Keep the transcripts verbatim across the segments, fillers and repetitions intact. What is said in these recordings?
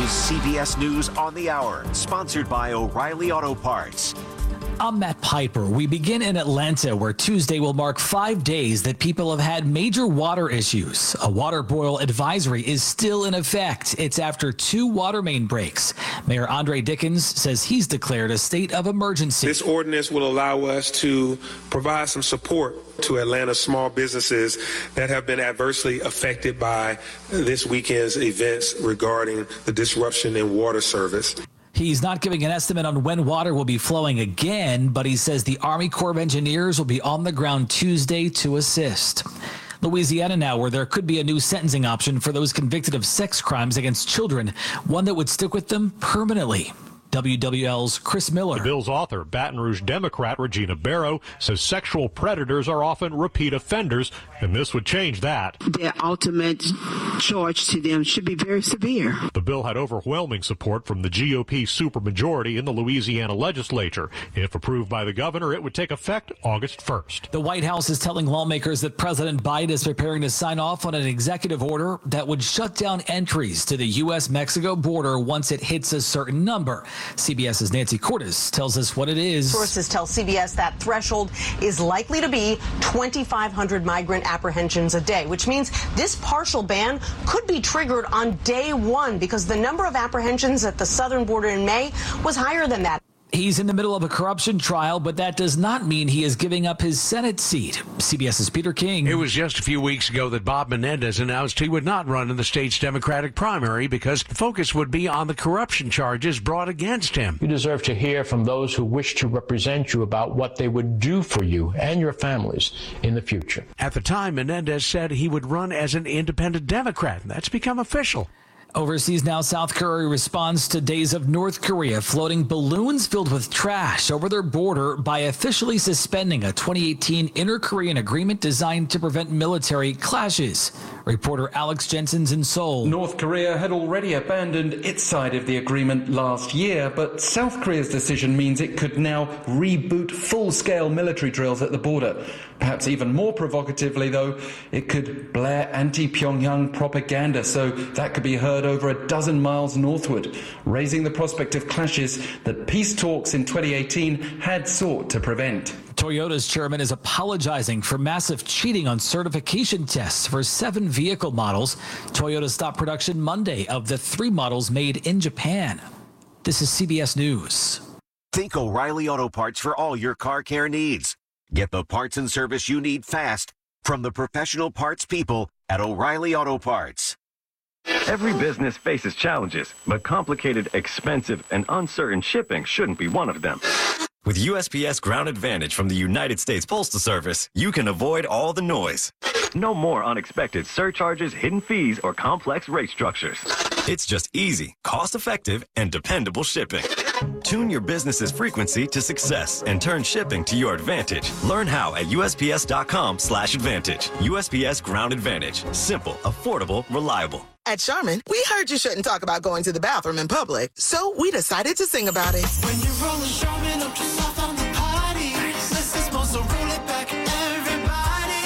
is C B S News on the Hour, sponsored by O'Reilly Auto Parts. I'm Matt Piper. We begin in Atlanta, where Tuesday will mark five days that people have had major water issues. A water boil advisory is still in effect. It's after two water main breaks. Mayor Andre Dickens says he's declared a state of emergency. This ordinance will allow us to provide some support to Atlanta small businesses that have been adversely affected by this weekend's events regarding the disruption in water service. He's not giving an estimate on when water will be flowing again, but he says the Army Corps of Engineers will be on the ground Tuesday to assist. Louisiana now, where there could be a new sentencing option for those convicted of sex crimes against children, one that would stick with them permanently. W W L's Chris Miller. The bill's author, Baton Rouge Democrat Regina Barrow, says sexual predators are often repeat offenders, and this would change that. The ultimate charge to them should be very severe. The bill had overwhelming support from the G O P supermajority in the Louisiana legislature. If approved by the governor, it would take effect August first. The White House is telling lawmakers that President Biden is preparing to sign off on an executive order that would shut down entries to the U S Mexico border once it hits a certain number. CBS's Nancy Cordes tells us what it is. Sources tell C B S that threshold is likely to be twenty-five hundred migrant apprehensions a day, which means this partial ban could be triggered on day one because the number of apprehensions at the southern border in May was higher than that. He's in the middle of a corruption trial, but that does not mean he is giving up his Senate seat. CBS's Peter King. It was just a few weeks ago that Bob Menendez announced he would not run in the state's Democratic primary because the focus would be on the corruption charges brought against him. You deserve to hear from those who wish to represent you about what they would do for you and your families in the future. At the time, Menendez said he would run as an independent Democrat, and that's become official. Overseas now, South Korea responds to days of North Korea floating balloons filled with trash over their border by officially suspending a twenty eighteen inter-Korean agreement designed to prevent military clashes. Reporter Alex Jensen's in Seoul. North Korea had already abandoned its side of the agreement last year, but South Korea's decision means it could now reboot full-scale military drills at the border. Perhaps even more provocatively, though, it could blare anti-Pyongyang propaganda, so that could be heard over a dozen miles northward, raising the prospect of clashes that peace talks in twenty eighteen had sought to prevent. Toyota's chairman is apologizing for massive cheating on certification tests for seven vehicle models. Toyota stopped production Monday of the three models made in Japan. This is C B S News. Think O'Reilly Auto Parts for all your car care needs. Get the parts and service you need fast from the professional parts people at O'Reilly Auto Parts. Every business faces challenges, but complicated, expensive, and uncertain shipping shouldn't be one of them. With U S P S Ground Advantage from the United States Postal Service, you can avoid all the noise. No more unexpected surcharges, hidden fees, or complex rate structures. It's just easy, cost-effective, and dependable shipping. Tune your business's frequency to success and turn shipping to your advantage. Learn how at U S P S dot com slash advantage. U S P S Ground Advantage. Simple, affordable, reliable. At Charmin, we heard you shouldn't talk about going to the bathroom in public, so we decided to sing about it. When you're rolling Charmin up to soft on the party, this is supposed to roll it back, everybody.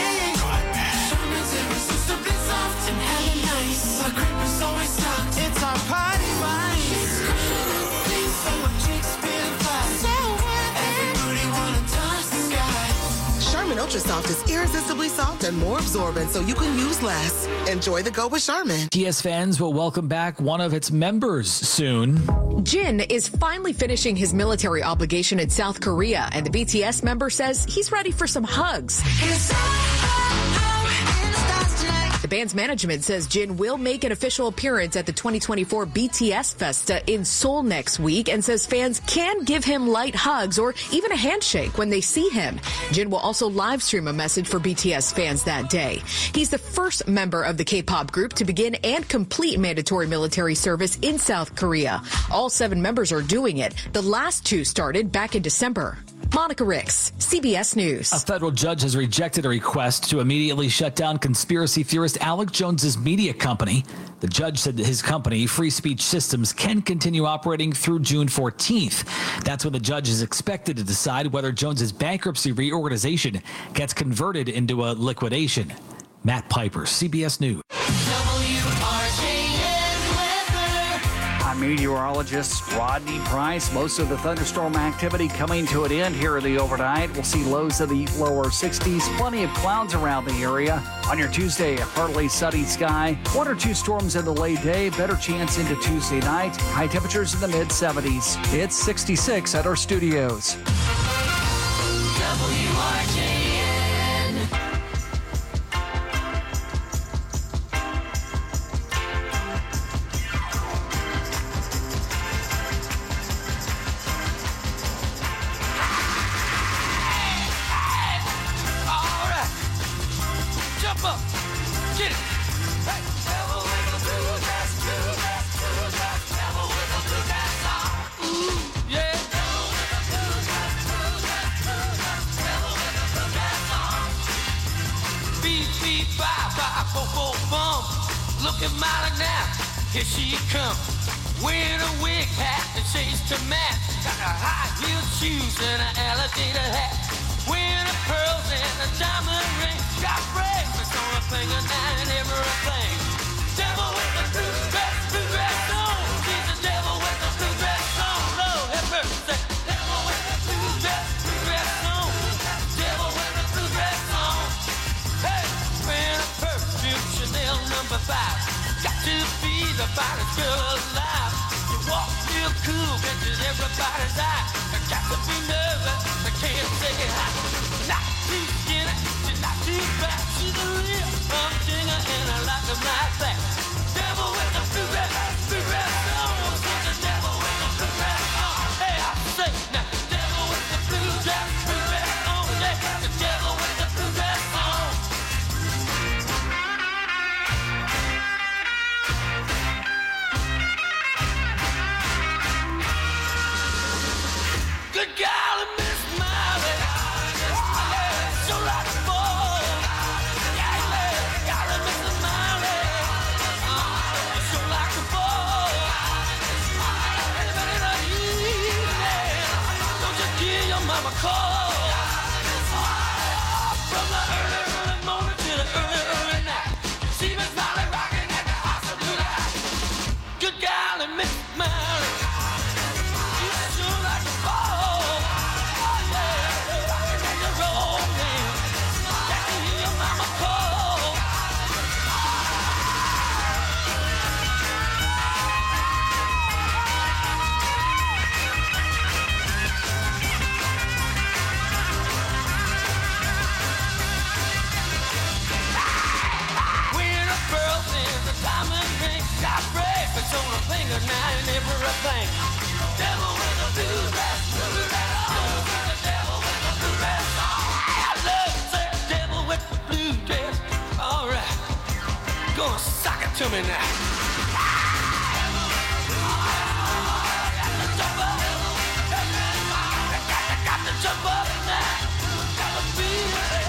Charmin's irresistibly soft and hella nice. Our grip is always stocked. It's our party wine. So our chicks feel fly. So everybody wanna touch the sky. Charmin Ultra Soft is irresistibly soft and more absorbent, so you can use less. Enjoy the go with Charmin. T S fans will welcome back one of its members soon. Jin is finally finishing his military obligation in South Korea, and the B T S member says he's ready for some hugs. The band's management says Jin will make an official appearance at the twenty twenty-four B T S Festa in Seoul next week and says fans can give him light hugs or even a handshake when they see him. Jin will also live stream a message for B T S fans that day. He's the first member of the K-pop group to begin and complete mandatory military service in South Korea. All seven members are doing it. The last two started back in December. Monica Ricks, C B S News. A federal judge has rejected a request to immediately shut down conspiracy theorist Alex Jones's media company. The judge said that his company, Free Speech Systems, can continue operating through June fourteenth. That's when the judge is expected to decide whether Jones's bankruptcy reorganization gets converted into a liquidation. Matt Piper, C B S News. I'm meteorologist Rodney Price. Most of the thunderstorm activity coming to an end here in the overnight. We'll see lows in the lower sixties. Plenty of clouds around the area. On your Tuesday, a partly sunny sky. One or two storms in the late day. Better chance into Tuesday night. High temperatures in the mid seventies. It's sixty-six at our studios. W R J N. All right. Jump up. Get it. Hey. Devil with a blue dress, blue dress, blue dress. Devil with a blue dress on. Ooh, yeah. Devil with a blue dress, blue dress, blue dress. Devil with a blue dress on. Beep, beep, bye, bye, bo, bo, bum. Look at Molly now. Here she comes. Wearing a wig hat and shades to match. Got her high-heeled shoes and an alligator hat. Wearing her pearls and a diamond ring. Got bracelets on her finger now and everything. Devil with the blue dress, blue dress on. She's the devil with the blue dress on. Lord have mercy. Devil with the blue dress, blue dress on. Devil with the blue dress on. Hey, wearing a perfume Chanel number five. Got to be the finest girl alive. You walk real cool, catches everybody's eye. I got to be nervous, I can't say hi. Not too skinny, she's not too fat. She's a real humdinger and I like them like that. Devil with the blue dress, blue dress on. She's the devil with the blue dress on. Hey, I say now, devil with the blue dress, blue dress on. Yeah, the devil with the blue dress on. Good golly, Miss Molly. Yeah, so like a ball. Yeah, yeah, golly, Miss Molly. Uh, so like a ball. Anybody know you? Yeah. Don't you give your mama a call. From the early, early morning to the early, early night. See Miss Molly rocking at the house of blue light. Good golly, Miss Molly. You sure like a ball. On a finger now and everything. Devil with a blue dress, blue dress on. The devil with a blue dress on. I love that devil with the blue dress. All right, gonna sock it to me now. Got to jump up, got to jump up now. Got to be there.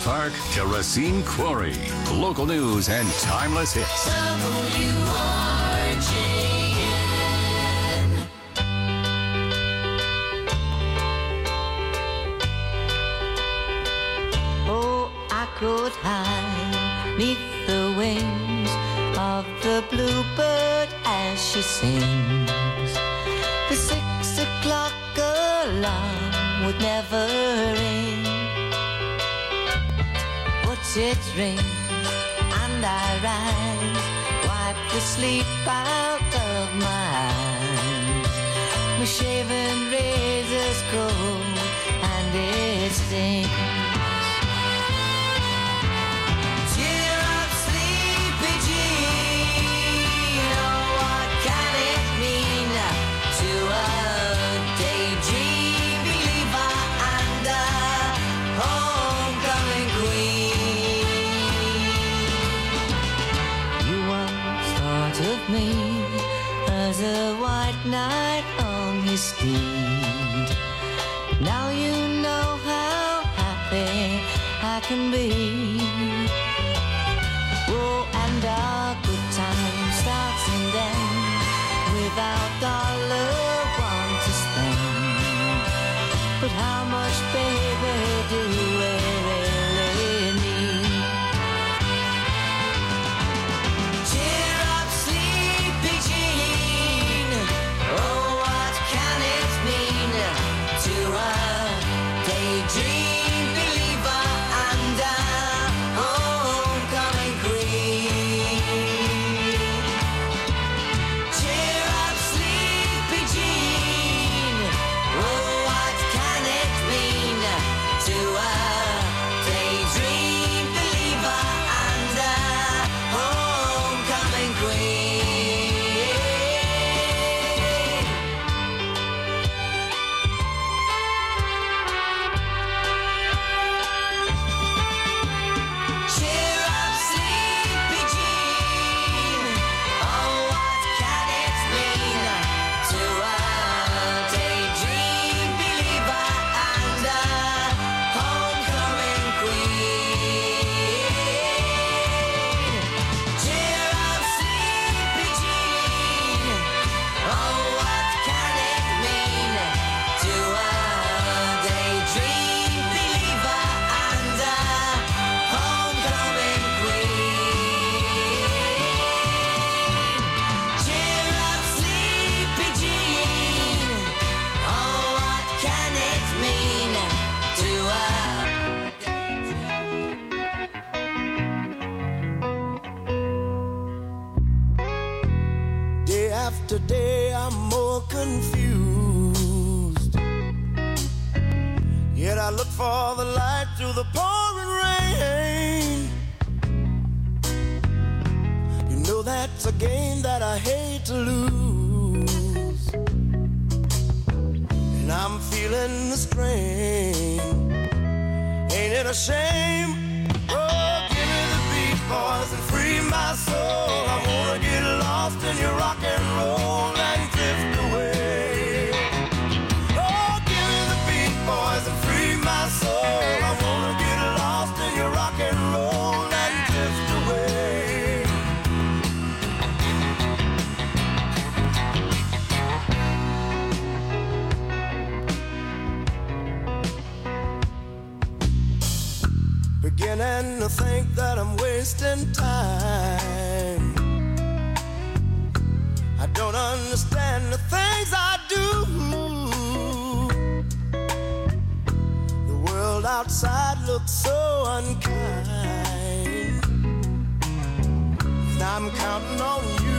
Park to Racine Quarry. Local news and timeless hits. W R J N. Oh, I could hide neath the wings of the bluebird as she sings. The six o'clock alarm would never ring. Watch it ring and I rise, wipe the sleep out of my eyes. My shaven razor's cold and it stings. Cheer up, sleepy Jean. Oh, what can it mean to a daydream believer and a homecoming queen? You once thought of me as a white knight on his steed. Now you know how happy I can be. Oh, and our good time starts and ends without dollar one to spend. But how much, baby, do we really need? Cheer up, sleepy Jean. Oh, what can it mean to a daydream believer and a homecoming queen? Cheer up, sleepy Jean. Oh, what can it mean to a daydream believer and a homecoming queen? Cheer up, sleepy Jean. Oh, what can it mean to a daydream believer and a homecoming queen? Cheer up, sleepy Jean. Oh, what can it mean to a daydream believer and a homecoming queen? Cheer up, sleepy Jean. Oh, what can it mean to a Day after day, I'm more confused. Yet I look for the light through the pouring rain. You know that's a game that I hate to lose. And I'm feeling the strain. Ain't it a shame? Oh, give me the beat, boys, and free my soul. I wanna get lost in your rock and roll and drift away. Oh, give me the beat, boys, and free my soul. I wanna get lost in your rock and roll and drift away. Beginning to think that I'm wasting time. I don't understand the things I do. The world outside looks so unkind. And I'm counting on you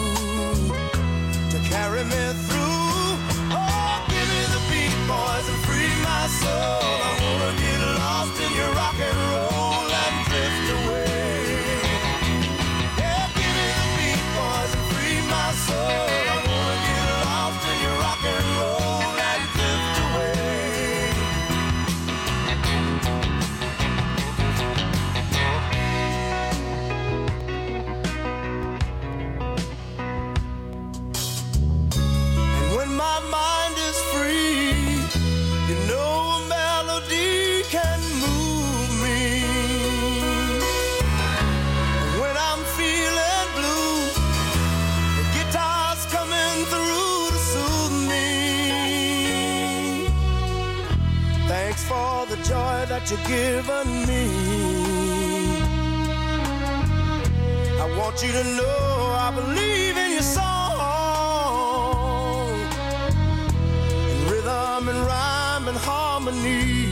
to carry me through. Oh, give me the beat, boys, and free my soul. I wanna get lost in your rock and roll and drift away. Yeah, give me the beat, boys, and free my soul. I wanna get lost in your rock and roll and drift away. Thanks for the joy that you've given me. I want you to know I believe in your song, in rhythm and rhyme and harmony.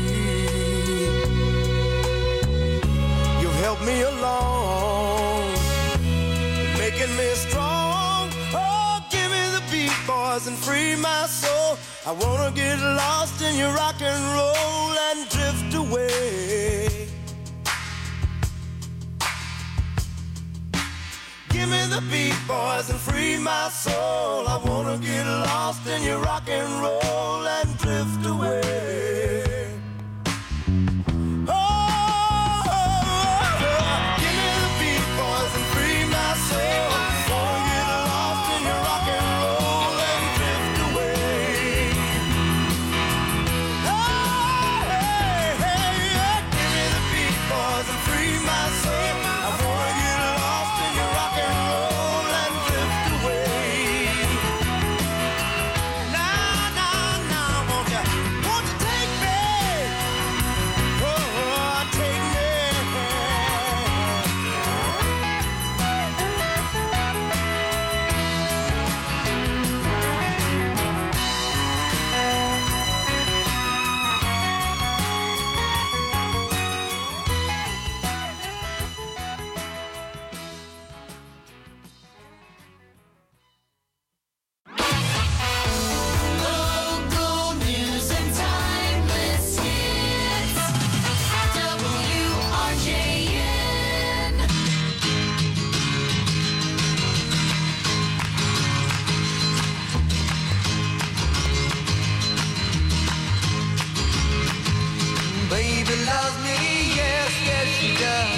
You've helped me along, making me strong. Oh, give me the beat, boys, and free my soul. I wanna get lost in your rock and roll and drift away. Give me the beat, boys, and free my soul. I wanna get lost in your rock and roll and drift away. Oh, oh, oh, oh. Give me the beat, boys, and free my soul. I wanna get lost in your rock and roll and drift away. Oh, hey, hey, yeah. Give me the beat, boys, and free my soul. I wanna get lost in your rock and roll and drift away. Now, now, now, won't you, won't you take me? Oh, take me. Local news and timeless hits. W R J N. Baby loves me, yes, yes she does.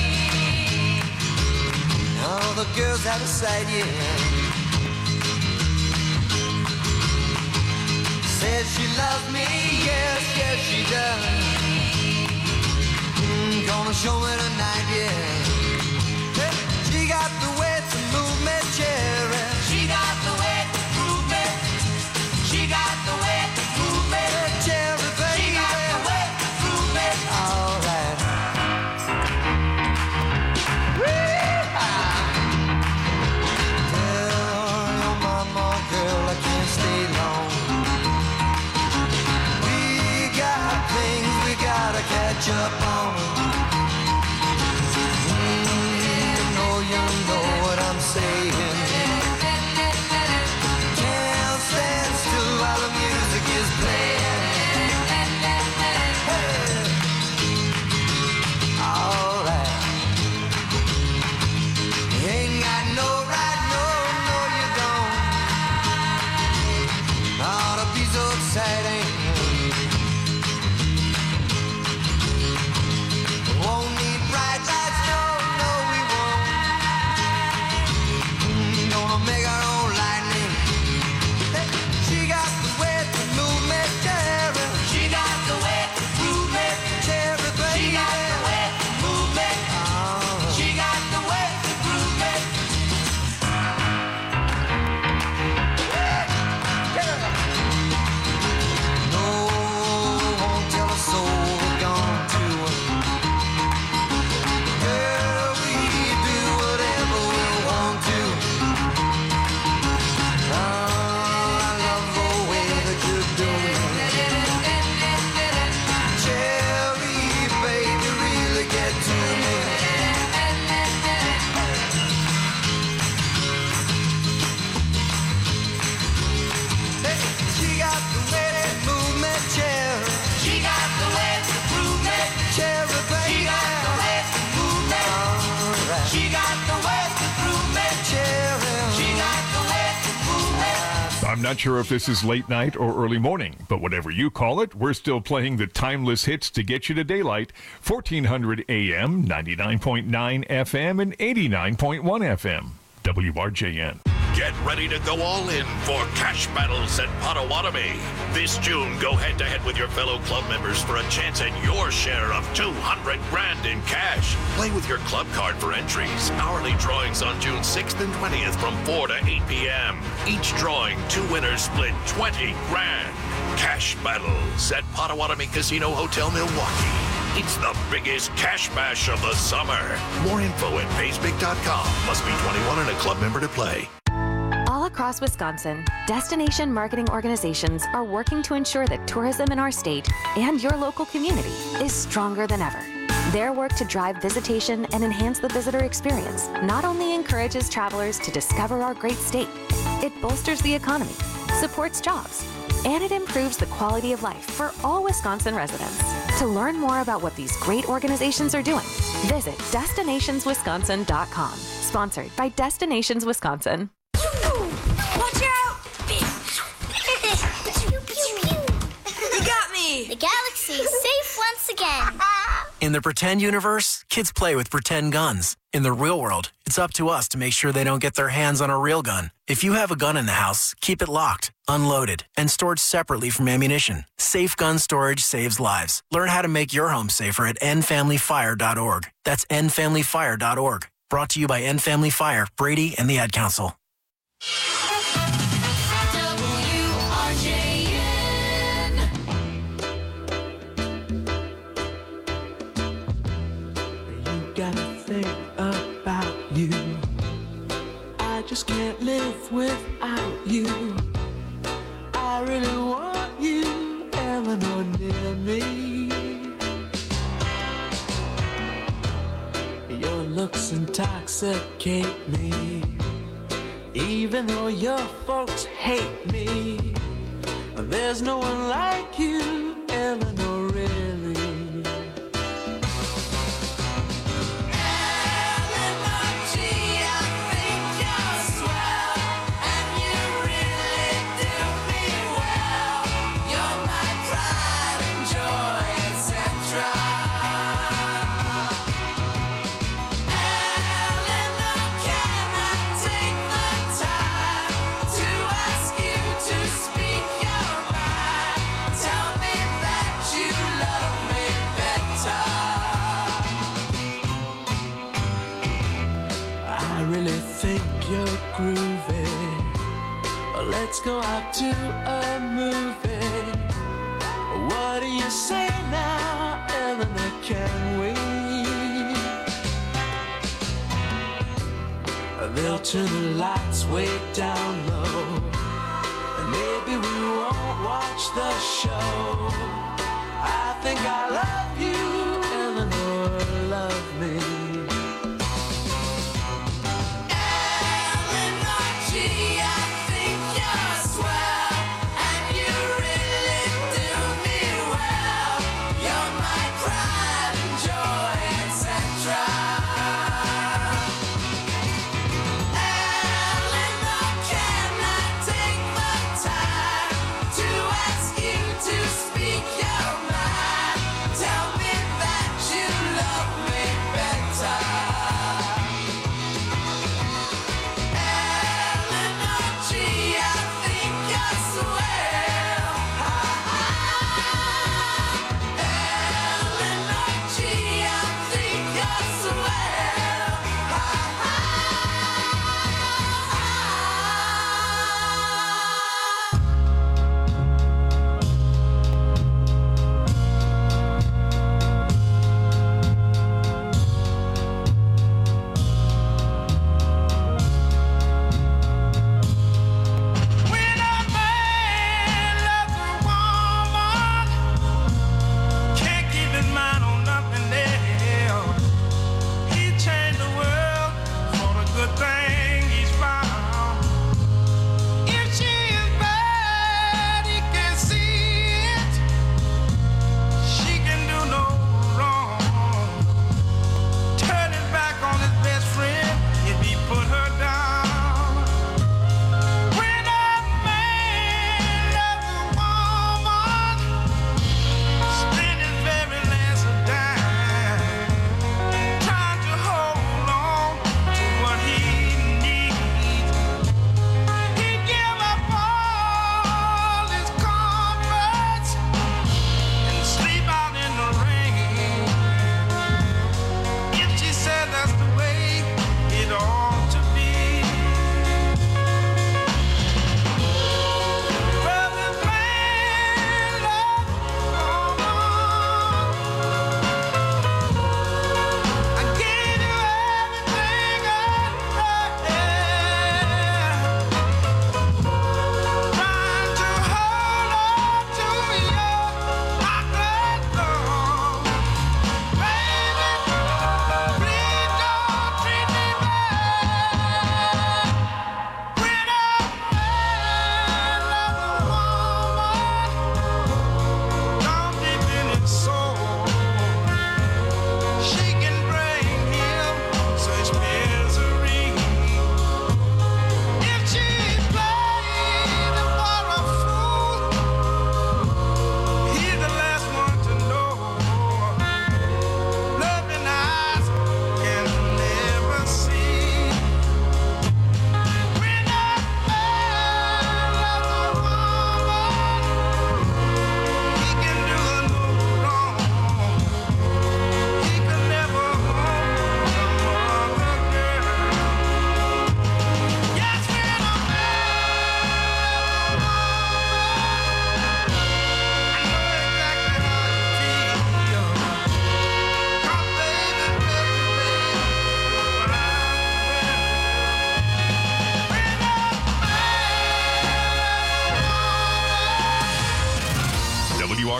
All the girls out of sight, yeah. Says she loves me, yes, yes she does. Mm, gonna show me tonight, yeah. Hey, she got the way to move me, cherry. She got the way to prove me. She got the way to prove me. Cherry, baby. She got the way to prove me. All right. Tell your mama, girl, I can't stay long. We got things we gotta catch up on. Mm, you know, you know what I'm saying. Can't stand still while the music is playing. Hey. All right. You ain't got no right, no, no, you don't. Ought to be so exciting. Won't need bright lights, no, no, we won't. Mm, Gonna make our own lightning. Hey, she got the way to move me, cherry. She got the way to prove me. Cherry, baby. She got the way to move me. She got the way to prove me. No, won't tell a soul we're gone to. Girl, we do whatever we want to. Oh, I love the way that you do it. Cherry, baby, really get to me. Hey, she got the way that move me, cherry. She got the way to prove me. Cherry, baby. She got the way to prove me. All right. She got the way to prove me. Cherry. She got the way to prove me. I'm not sure if this is late night or early morning, but whatever you call it, we're still playing the timeless hits to get you to daylight. fourteen hundred A M, ninety-nine point nine F M, and eighty-nine point one F M. W R J N. Get ready to go all in for Cash Battles at Potawatomi. This June, go head-to-head with your fellow club members for a chance at your share of two hundred grand in cash. Play with your club card for entries. Hourly drawings on June sixth and twentieth from four to eight p.m. Each drawing, two winners split twenty grand. Cash Battles at Potawatomi Casino Hotel, Milwaukee. It's the biggest cash bash of the summer. More info at pays big dot com. Must be twenty-one and a club member to play. All across Wisconsin, destination marketing organizations are working to ensure that tourism in our state and your local community is stronger than ever. Their work to drive visitation and enhance the visitor experience not only encourages travelers to discover our great state, it bolsters the economy, supports jobs, and it improves the quality of life for all Wisconsin residents. To learn more about what these great organizations are doing, visit destinations wisconsin dot com. Sponsored by Destinations Wisconsin. Watch out! You got me! The galaxy is safe once again. In the pretend universe, kids play with pretend guns. In the real world, it's up to us to make sure they don't get their hands on a real gun. If you have a gun in the house, keep it locked, unloaded, and stored separately from ammunition. Safe gun storage saves lives. Learn how to make your home safer at end family fire dot org. That's end family fire dot org. Brought to you by End Family Fire, Brady, and the Ad Council. Gotta think about you. I just can't live without you. I really want you, Eleanor, near me. Your looks intoxicate me. Even though your folks hate me, there's no one like you, Eleanor, really. Groovy. Let's go out to a movie. What do you say now, Eleanor? Can we? They'll turn the lights way down low, and maybe we won't watch the show. I think I love you, Eleanor, love me. Tell me that you love me better.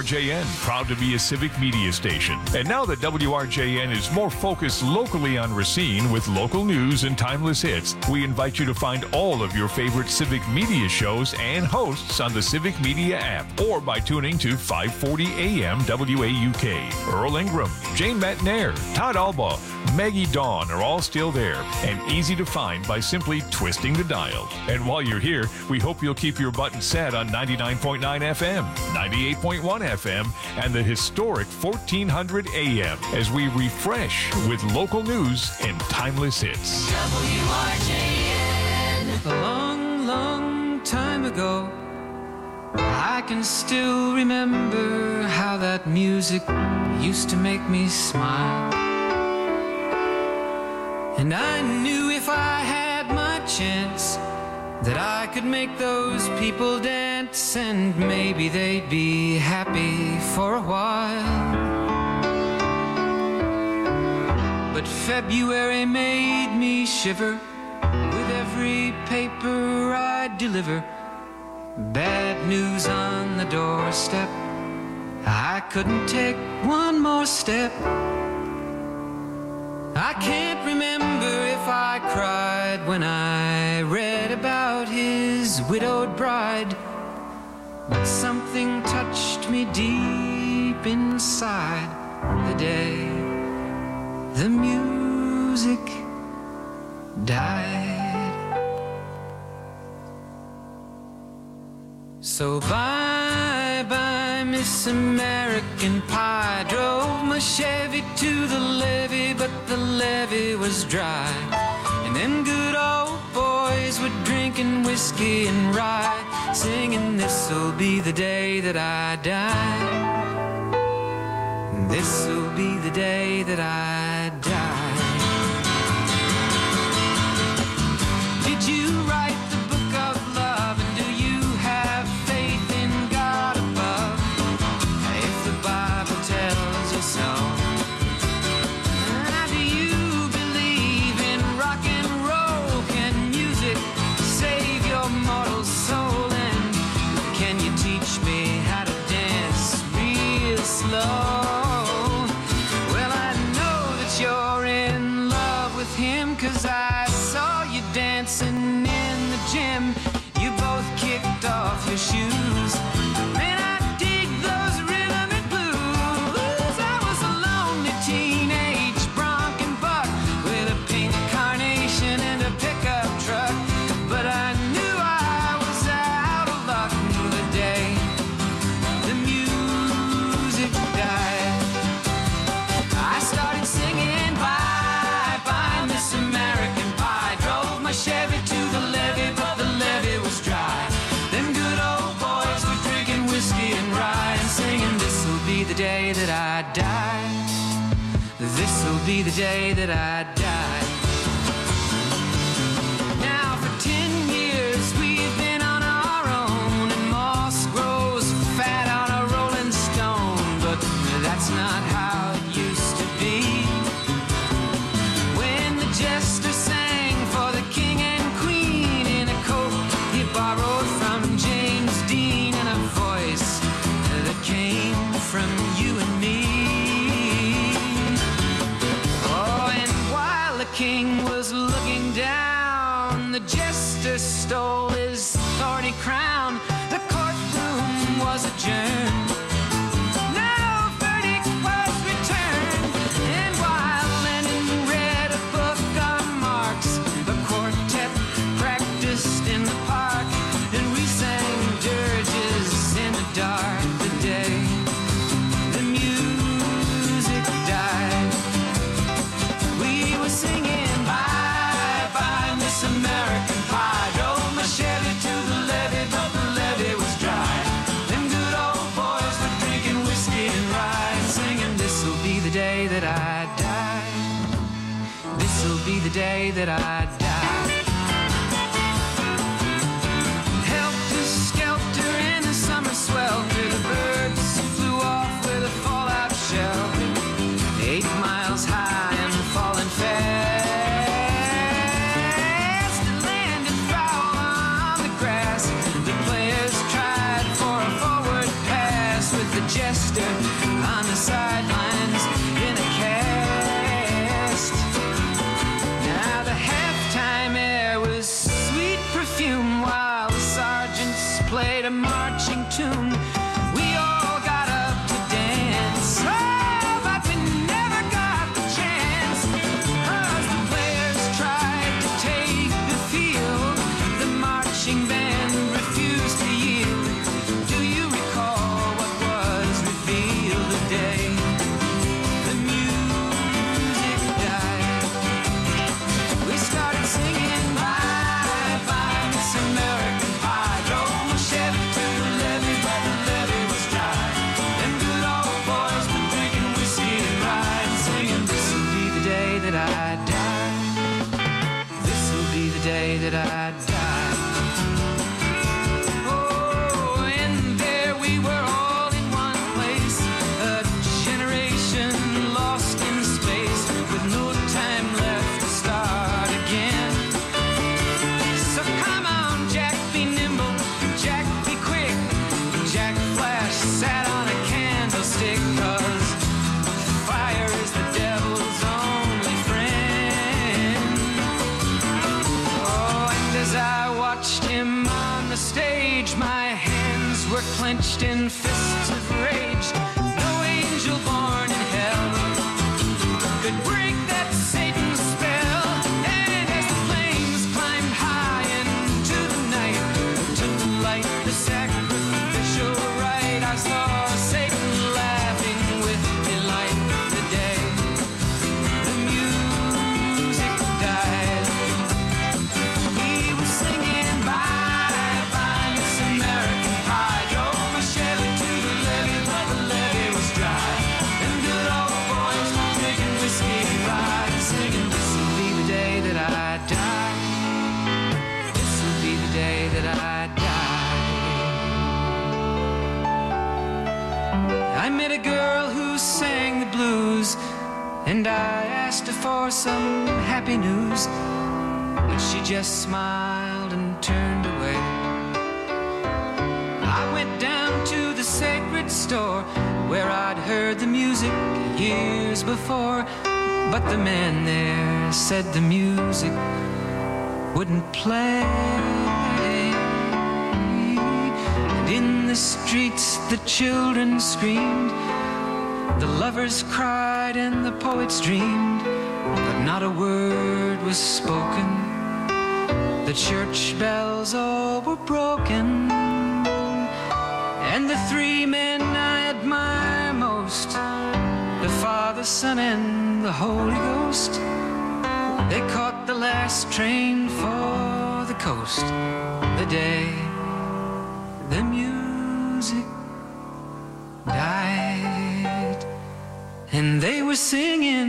R J N, proud to be a civic media station. And now that W R J N is more focused locally on Racine with local news and timeless hits, we invite you to find all of your favorite civic media shows and hosts on the Civic Media app or by tuning to five forty A M W A U K. Earl Ingram, Jane Matnair, Todd Alba, Maggie Dawn are all still there and easy to find by simply twisting the dial. And while you're here, we hope you'll keep your button set on ninety-nine point nine F M, ninety-eight point one F M, and the historic fourteen hundred A M as we refresh with local news and timeless hits. W R J N. A long, long time ago, I can still remember how that music used to make me smile. And I knew if I had my chance that I could make those people dance, and maybe they'd be happy for a while. But February made me shiver with every paper I deliver. Bad news on the doorstep, I couldn't take one more step. I can't remember if I cried when I read about his widowed bride, but something touched me deep inside the day the music died. So bye bye Miss American Pie. Drove my Chevy to the levee, but the levee was dry. And them good old boys were drinking whiskey and rye, singing this'll be the day that I die. This'll be the day that I die. Did you write the book of love, and do you have faith in God above? If the Bible tells you so. Now, do you believe in rock and roll? Can music save your mortal soul? And can you teach me how to dance real slow? Cause I saw you dancing in the gym. You both kicked off your shoes. Man, I dig those rhythm and blues. I was a lonely teenage bronc and buck with a pink carnation and a pickup truck. But I knew I was out of luck the day the music died. I started singing bye bye Miss American Pie. Drove my Chevy to the levee, but the levee was dry. Them good old boys were drinking whiskey and rye and singing this'll be the day that I die. This'll be the day that I die. Now for ten years we've been on our own, and moss grows fat on a rolling stone. But that's not how it used to be. When the jester sang for the king and queen in a coat he borrowed from James Dean, and a voice that came from you and me. Oh, and while the king was looking down, the jester stole his thorny crown. The courtroom was adjourned. No verdict was returned. And while Lenin read a book on Marx, the quartet practiced in the park, and we sang dirges in the dark the day the music died. We were singing bye bye Miss American Pie. Drove my Chevy to the levee, but the levee was dry. Them good old boys were drinking whiskey and rye and singing this'll be the day that I die. This'll be the day that I die. Helter skelter in the summer swelter, the birds flew off with a fallout shelter. Eight miles high and falling fast. It landed foul on the grass. The players tried for a forward pass with the jester poster on the sidelines in a cast. Now the halftime air was sweet perfume while the sergeants played a marching tune. We all got up to dance, oh, but we never got the chance, 'cause the players tried to take the field. The marching band refused to yield. Do you recall what was revealed today? The music died. We started singing bye bye Miss American Pie. Drove my Chevy to the levee, but the levee was dry. Them good old boys were drinking whiskey and rye and singing, this'll be the day that I die. This'll be the day that I die. Oh, and there we were all in one place, a generation lost in space with no time left to start again. So come on, Jack, be nimble, Jack, be quick. Jack Flash sat on a candlestick, 'cause fire is the devil's only friend. Oh, and as I watched him on the stage, my hands were clenched in fists of rage. No angel born in hell could break that Satan spell. And as the flames climbed high into the night to light the sacrificial rite, I saw Satan laughing with delight the day the music died. He was singing bye bye Miss American Pie. Drove my Chevy to the levee, but the levee was dry. Them good old boys were drinking whiskey and rye and singing, this'll be the day that I die. This'll be the day that I die. I met a girl who sang the blues, and I asked her for some happy news, but she just smiled and turned away. I went down to the sacred store where I'd heard the music years before, but the man there said the music wouldn't play. And in the streets the children screamed, the lovers cried and the poets dreamed, but not a word was spoken. The church bells all were broken. And the three men I admire most, the Father, Son, and the Holy Ghost, they caught the last train for the coast the day the music died. And they were singing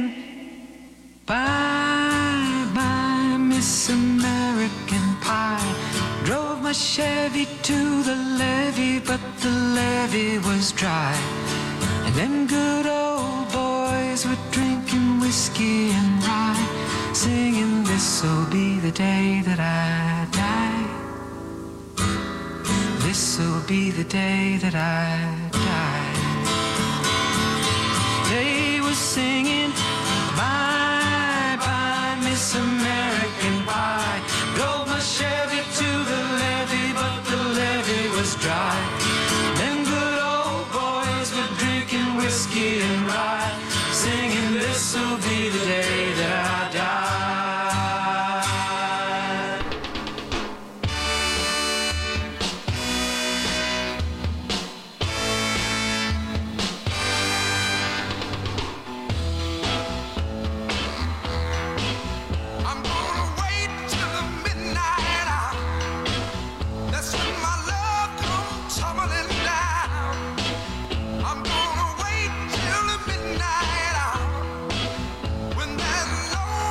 bye bye Miss American Pie. Drove my Chevy to the levee, but the levee was dry. And them good old boys were drinking whiskey and rye, singing, this'll be the day that I die. This'll be the day that I die. They were singing bye bye Miss American Pie. Drove my Chevy to the levee, but the levee was dry. Them good old boys were drinking whiskey and rye, singing, this'll be the day that I die. I'm gonna wait till the midnight hour, when there's no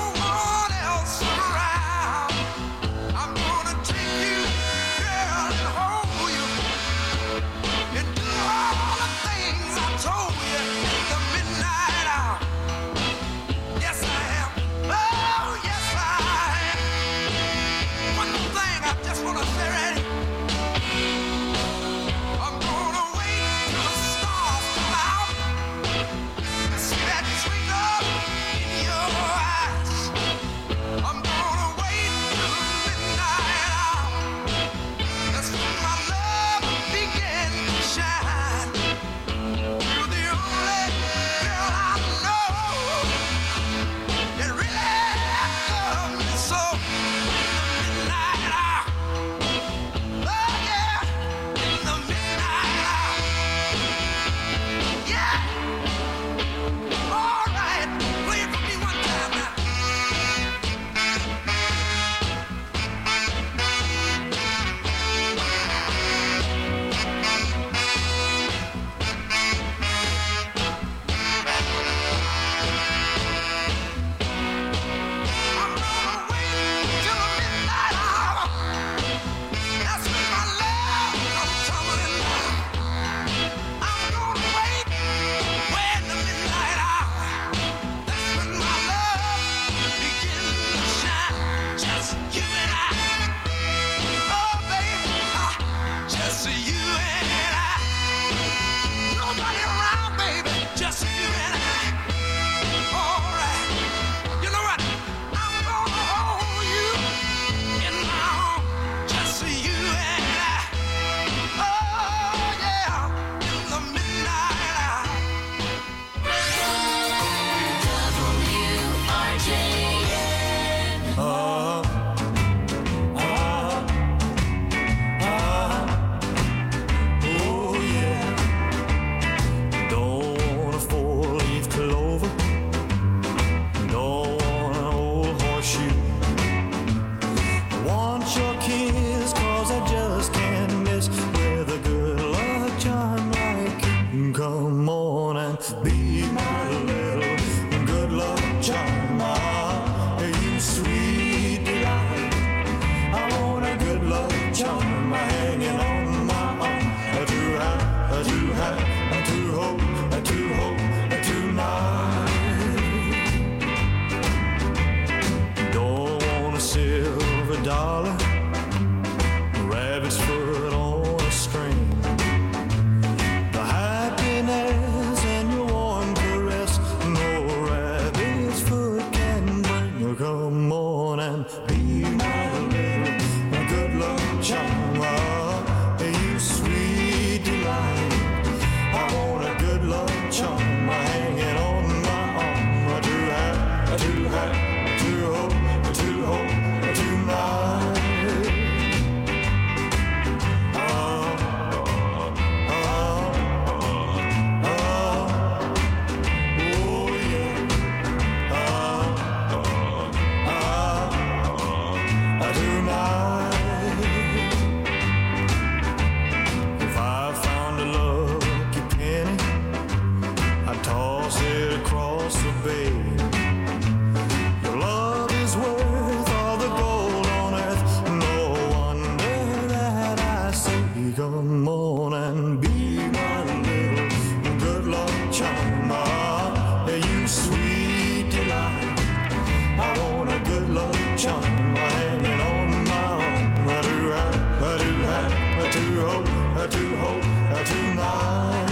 on and be my little good luck charm. Ah, you sweet delight. I want a good luck charm hanging on my arm. I do have, I do have, I do hope, I do hope, I tonight.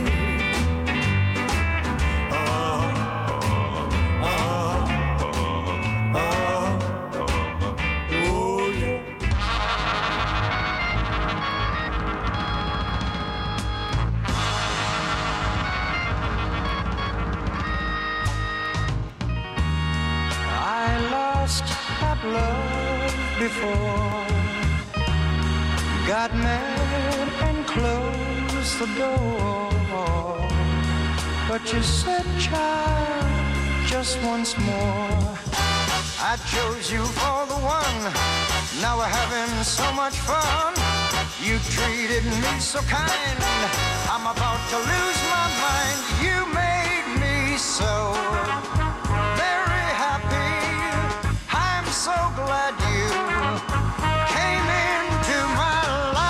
Love before got mad and closed the door, but you said, child, just once more. I chose you for the one. Now we're having so much fun. You treated me so kind. I'm about to lose my mind. You made me so very happy. I'm so glad you came into my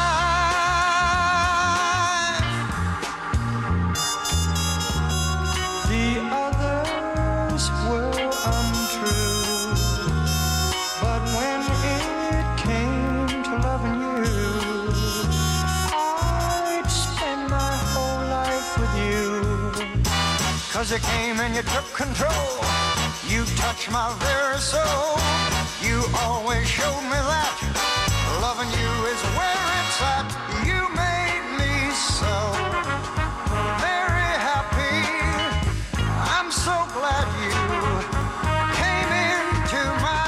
life. The others were untrue, but when it came to loving you, I'd spend my whole life with you. 'Cause you came and you took control. You touched my very soul. You always showed me that loving you is where it's at. You made me so very happy. I'm so glad you came into my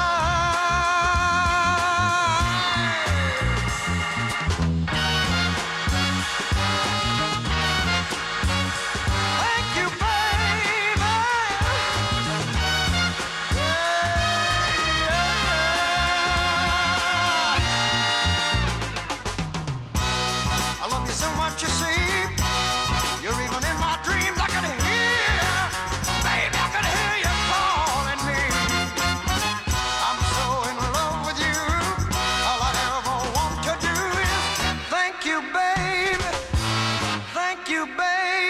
Thank you, baby. I love you so much, you see. You're even in my dreams. I can hear, baby, I can hear you calling me. I'm so in love with you. All I ever want to do is thank you, baby. Thank you, baby.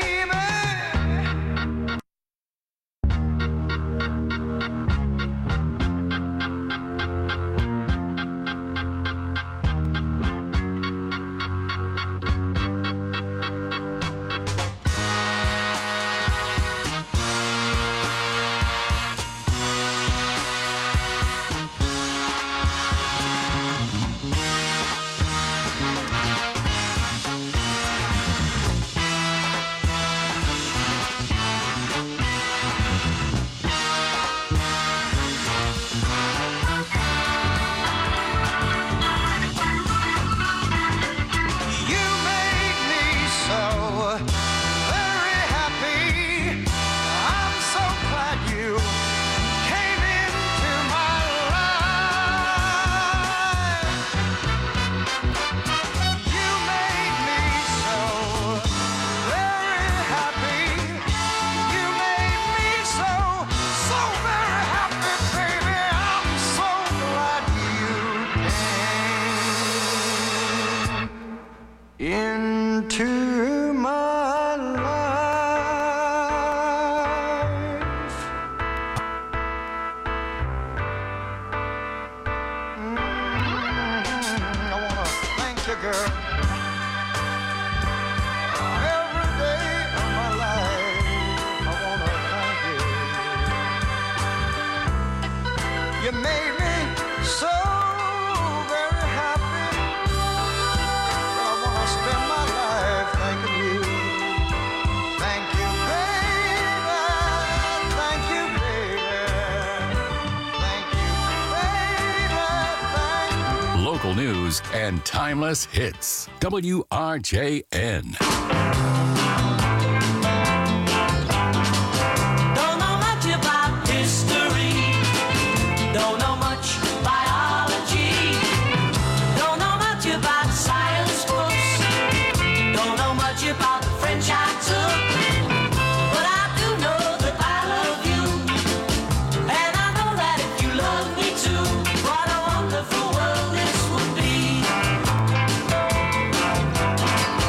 You made me so very happy. I'm so glad you came into my life. You made me so very happy. You made me so, so very happy, baby. I'm so glad you came into my life. Mm, I wanna thank you, girl. Every day of my life, I wanna thank you. You made me so very happy. I wanna spend my life thanking you. Thank you, baby. Thank you, baby. Thank you, baby. Thank you. Local news and timeless hits. W R J N. Don't know much about history. Don't know much biology. Don't know much about science books. Don't know much about the French I took. But I do know that I love you. And I know that if you love me too, what a wonderful world this would be.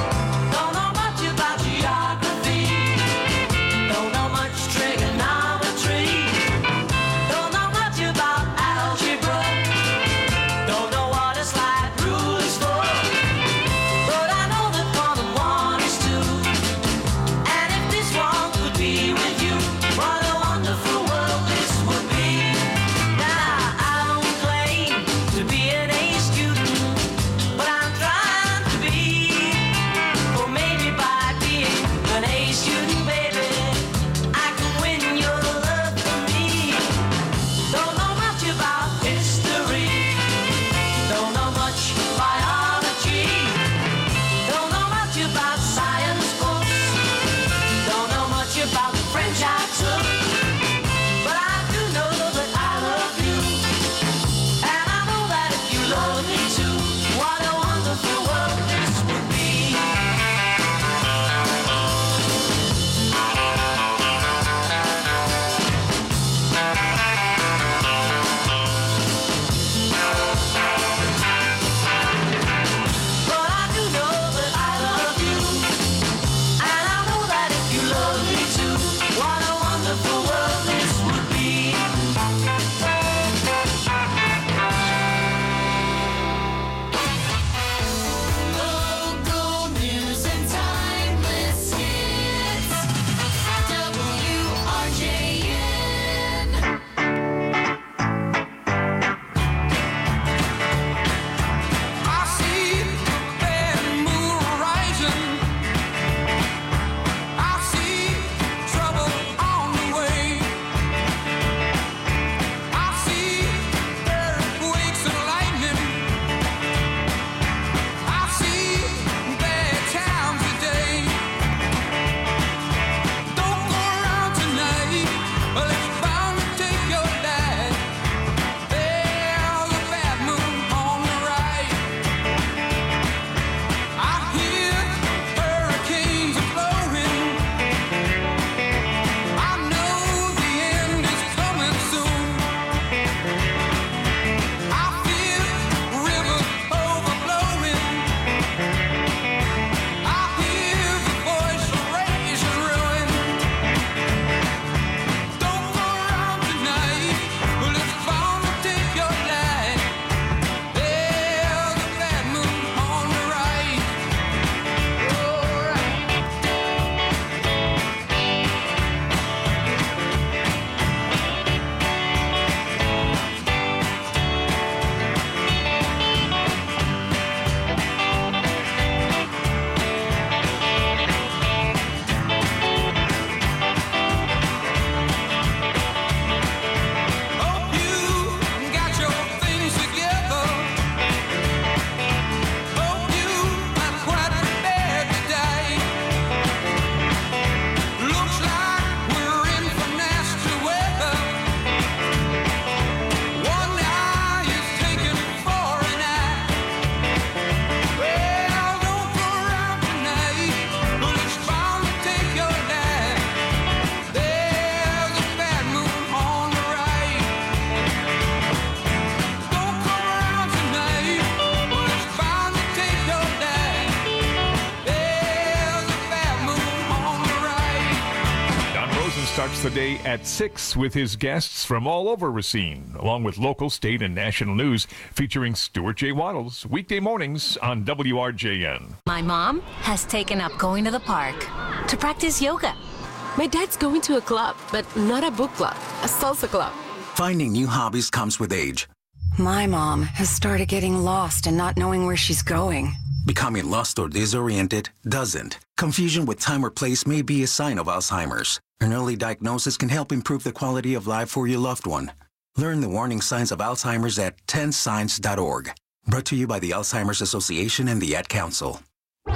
starts the day at six with his guests from all over Racine, along with local, state, and national news featuring Stuart J. Waddles, weekday mornings on W R J N. My mom has taken up going to the park to practice yoga. My dad's going to a club, but not a book club, a salsa club. Finding new hobbies comes with age. My mom has started getting lost and not knowing where she's going. Becoming lost or disoriented doesn't. Confusion with time or place may be a sign of Alzheimer's. An early diagnosis can help improve the quality of life for your loved one. Learn the warning signs of Alzheimer's at ten signs dot org. Brought to you by the Alzheimer's Association and the Ad Council. W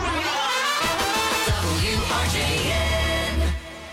R J N.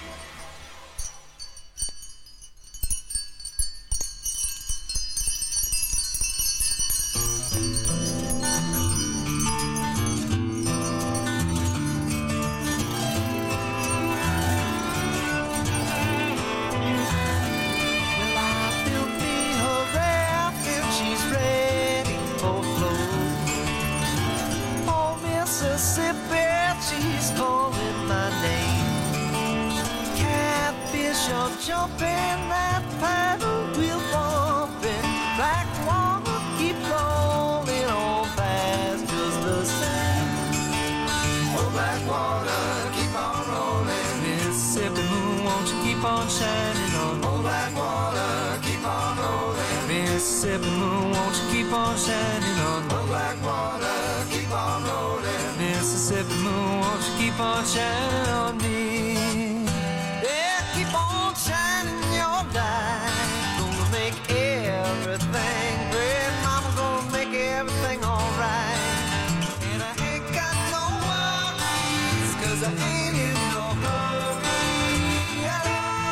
Jumping that paddle wheel bumping, black water keep rolling on fast, just the same. Oh, black water keep on rolling, Mississippi moon, won't you keep on shining on me? Oh, black water keep on rolling, Mississippi moon, won't you keep on shining on me? Oh, black water keep on rolling, Mississippi moon, won't you keep on shining on me? Keep on shining your light, gonna make everything great. Mama gonna make everything alright. And I ain't got no worries, cause I ain't in no hurry at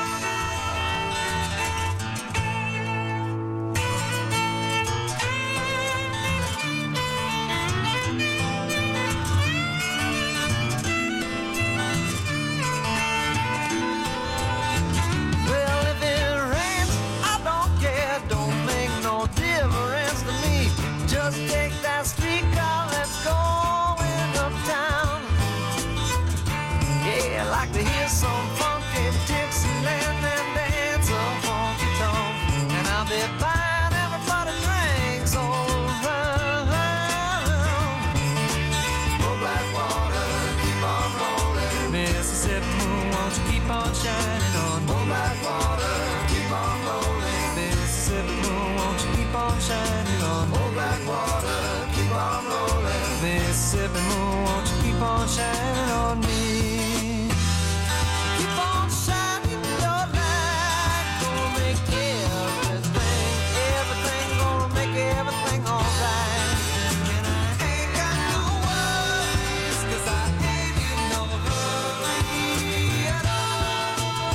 take that streetcar, let's go in uptown. Yeah, I like to hear some funky Dixieland and dance a funky tongue. And I'll be buying everybody drinks all around. Oh, black water, keep on rolling, Mississippi moon, won't you keep on shining on me? Oh, black water, keep on rolling, Mississippi moon, won't you keep on shining on me? Oh, black water, keep on rolling, Mississippi moon, won't you keep on shining on me? Keep on shining your light, gonna make everything, everything, gonna make everything alright. And I ain't got no worries, cause I ain't in no hurry at all.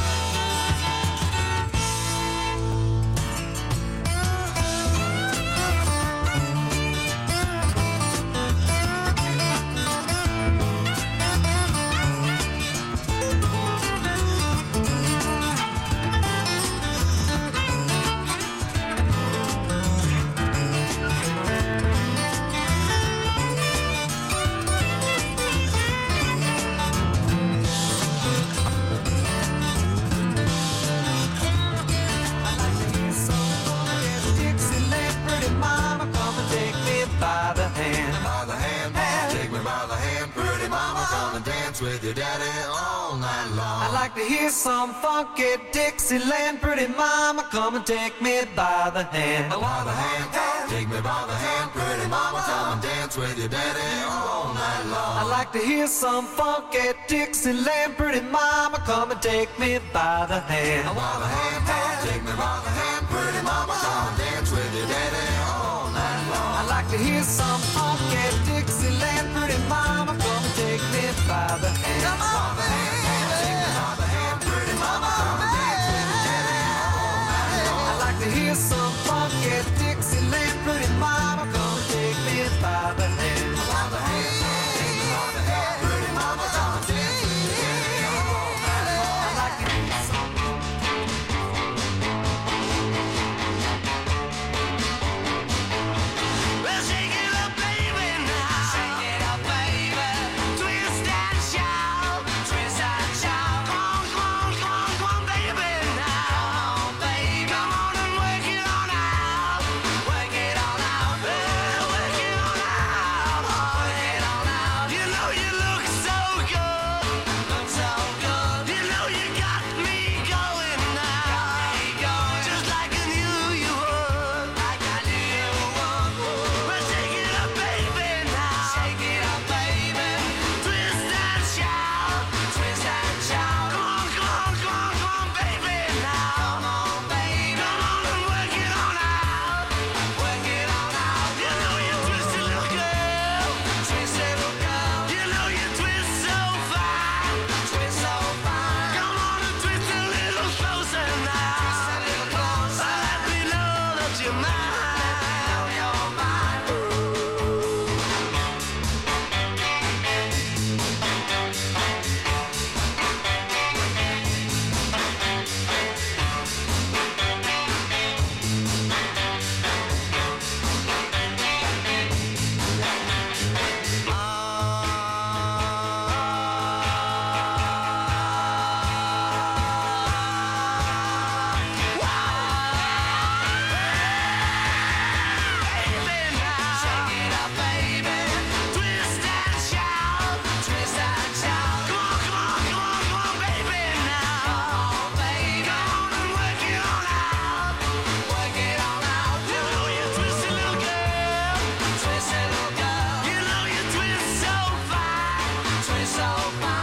With your daddy all night long. I'd like to hear some funky Dixieland. Pretty mama, come and take me by the hand. By the hand, take me by the hand. Pretty mama, come and dance with your daddy all night long. I'd like to hear some funky Dixieland. Pretty mama, come and take me by the hand. By the hand, take me by the hand. Pretty mama, come and dance with your daddy all night long. I'd like to hear some funky Dixieland. Pretty mama, come and take me by the hand. Come on, baby. Take me by the hand. Pretty mama, come and dance with your daddy all night long. I'd like to hear some funky Dixieland. Pretty mama, come and take me by the hand. By the hand. Take me by the hand. Pretty mama, come and dance with your daddy all night long. I'd like to hear some. Well, shake it up, baby. so fine.